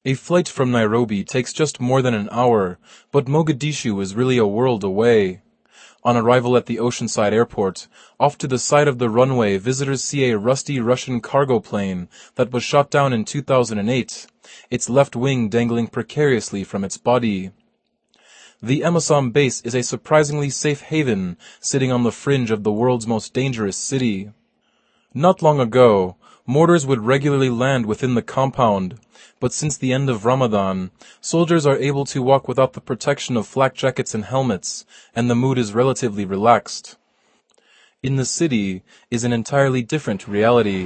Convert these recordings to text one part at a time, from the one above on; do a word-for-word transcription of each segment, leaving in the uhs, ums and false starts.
A flight from Nairobi takes just more than an hour, but Mogadishu is really a world away. On arrival at the Oceanside Airport, off to the side of the runway visitors see a rusty Russian cargo plane that was shot down in two thousand eight, its left wing dangling precariously from its body. The Amisom base is a surprisingly safe haven, sitting on the fringe of the world's most dangerous city. Not long ago, mortars would regularly land within the compound, but since the end of Ramadan, soldiers are able to walk without the protection of flak jackets and helmets, and the mood is relatively relaxed. In the city is an entirely different reality.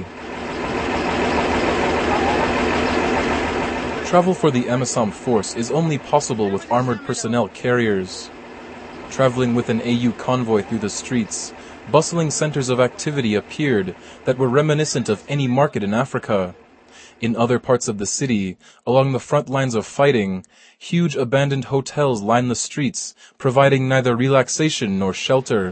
Travel for the Amisom force is only possible with armored personnel carriers. Traveling with an A U convoy through the streets, bustling centers of activity appeared that were reminiscent of any market in Africa. In other parts of the city, along the front lines of fighting, huge abandoned hotels line the streets, providing neither relaxation nor shelter.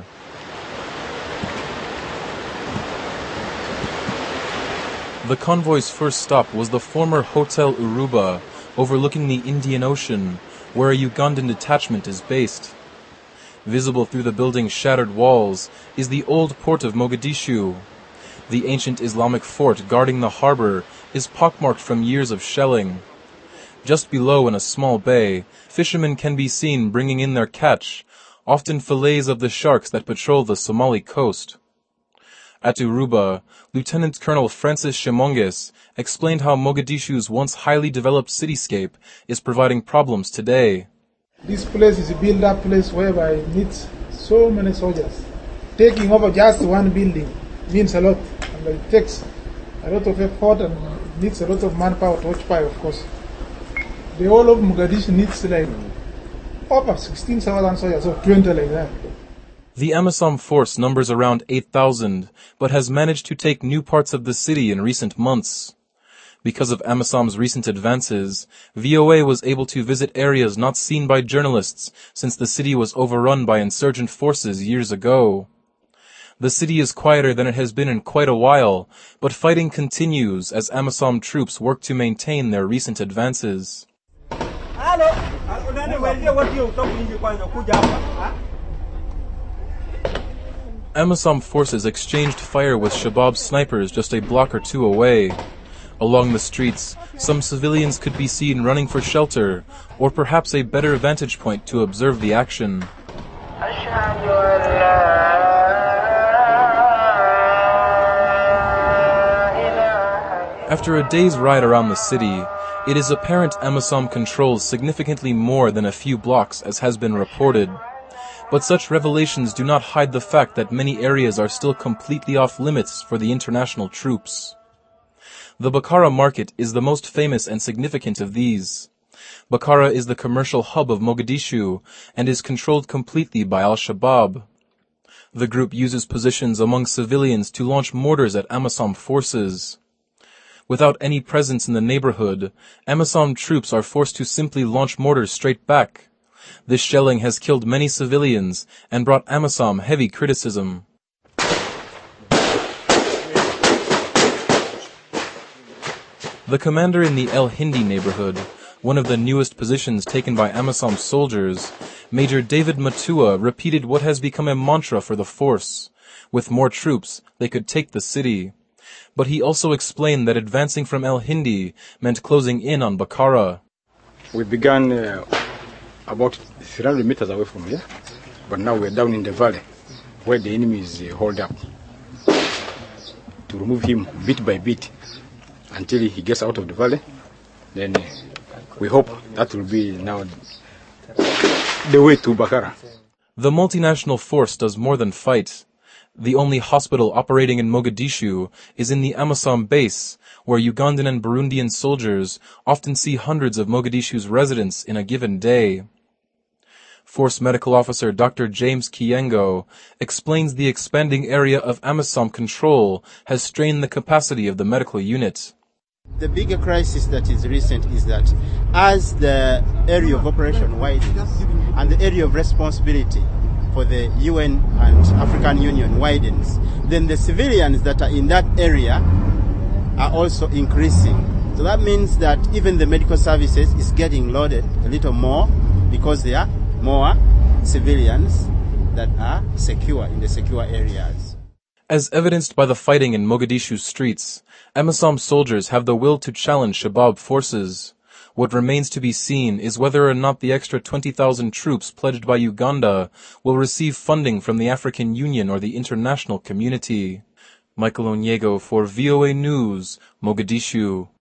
The convoy's first stop was the former Hotel Uruba, overlooking the Indian Ocean, where a Ugandan detachment is based. Visible through the building's shattered walls is the old port of Mogadishu. The ancient Islamic fort guarding the harbor is pockmarked from years of shelling. Just below in a small bay, fishermen can be seen bringing in their catch, often fillets of the sharks that patrol the Somali coast. At Uruba, Lieutenant Colonel Francis Shimonges explained how Mogadishu's once highly developed cityscape is providing problems today. This place is a build-up place whereby it needs so many soldiers. Taking over just one building means a lot, and it takes a lot of effort and it needs a lot of manpower to occupy, of course. The whole of Mogadishu needs like over sixteen thousand soldiers, or twenty like that. The Amisom force numbers around eight thousand, but has managed to take new parts of the city in recent months. Because of Amisom's recent advances, V O A was able to visit areas not seen by journalists since the city was overrun by insurgent forces years ago. The city is quieter than it has been in quite a while, but fighting continues as Amisom troops work to maintain their recent advances. Amisom forces exchanged fire with Shabab snipers just a block or two away. Along the streets, some civilians could be seen running for shelter, or perhaps a better vantage point to observe the action. After a day's ride around the city, it is apparent Amisom controls significantly more than a few blocks, as has been reported. But such revelations do not hide the fact that many areas are still completely off limits for the international troops. The Bakara market is the most famous and significant of these. Bakara is the commercial hub of Mogadishu and is controlled completely by Al-Shabaab. The group uses positions among civilians to launch mortars at Amisom forces. Without any presence in the neighborhood, Amisom troops are forced to simply launch mortars straight back. This shelling has killed many civilians and brought Amisom heavy criticism. The commander in the El Hindi neighborhood, one of the newest positions taken by Amisom soldiers, Major David Matua, repeated what has become a mantra for the force. With more troops, they could take the city. But he also explained that advancing from El Hindi meant closing in on Bakara. We began uh, about three hundred meters away from here, but now we're down in the valley, where the enemy is uh, holed up. To remove him bit by bit until he gets out of the valley, then uh, we hope that will be now the way to Bakara. The multinational force does more than fight. The only hospital operating in Mogadishu is in the Amisom base, where Ugandan and Burundian soldiers often see hundreds of Mogadishu's residents in a given day. Force Medical Officer Doctor James Kiyengo explains the expanding area of Amisom control has strained the capacity of the medical unit. The bigger crisis that is recent is that as the area of operation widens and the area of responsibility for the U N and African Union widens, then the civilians that are in that area are also increasing. So that means that even the medical services is getting loaded a little more because there are more civilians that are secure in the secure areas. As evidenced by the fighting in Mogadishu's streets, AMISOM soldiers have the will to challenge Shabaab forces. What remains to be seen is whether or not the extra twenty thousand troops pledged by Uganda will receive funding from the African Union or the international community. Michael Onyego for V O A News, Mogadishu.